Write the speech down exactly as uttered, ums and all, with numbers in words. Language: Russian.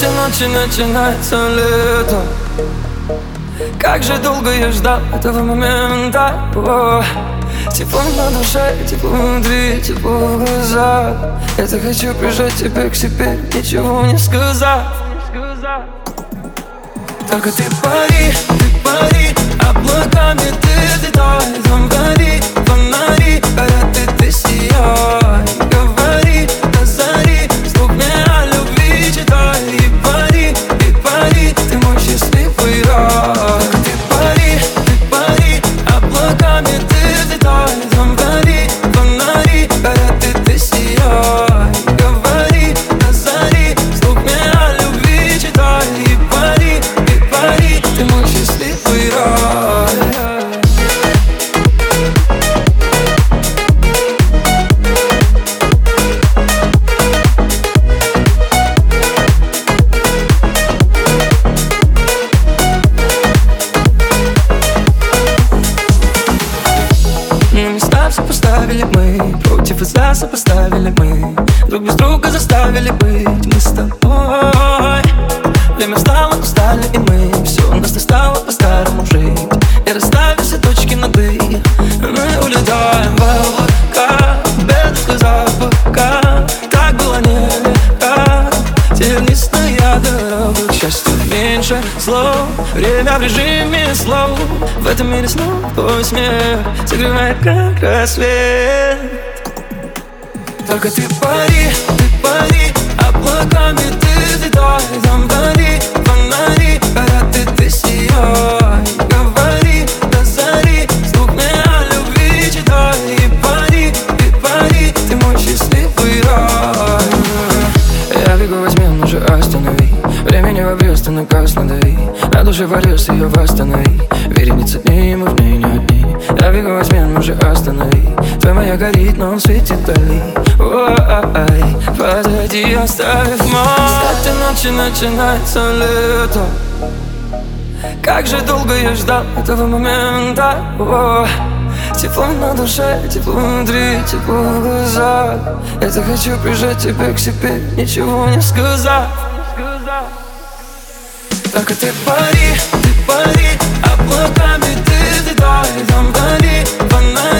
этой ночи начинается лето. Как же долго я ждал этого момента. О, тепло на душе, тепло внутри, тепло в глазах. Я-то хочу прижать тебя к себе, ничего не сказав. Только ты пари, ты пари, облаками ты взлетай. Там гори, фонари, горят и ты сияй. Говори до зари, слух мне о любви читай. И пари, и пари, ты мой счастливый рай. Только ты пари, ты пари, облаками ты взлетай. Там гори, фонари, горят и ты сияй. Говори до зари, слух мне о любви читай. И пари, и пари, ты мой счастливый рай. На места все поставили мы, против и за сопоставили мы, друг без друга заставили быть мы с тобой. Время стало, устали и мы, все нас не стало по-старому жить. И расставив все точки над «и», мы улетаем в облака, без запаха. Так было нелегко, тернистая дорога. К счастью, меньше слов, время в режиме слов. В этом мире снова твой смех согревает, как рассвет. Только ты пари, ты пари, облаками ты взлетай. Там гори, фонари, горят и ты сияй. Говори до зари, слух мне о любви читай. И пари, и пари, ты мой счастливый рай. Я бегу, возьми, он уже останови. Времени в обрез, ты на газ надави. На душе порез, ее восстанови. Вереница дней, мы в ней не одни. Я бегу, возьми, он уже останови. Твоя моя горит, но он светит вдали. Ой, подойди, оставив мой. С этой ночи начинается лето. Как же долго я ждал этого момента. О, тепло на душе, тепло внутри, тепло в глазах. Я-то хочу прижать тебя к себе, ничего не сказав. Только ты пари, ты пари, облаками ты взлетай. Там гори, фонари.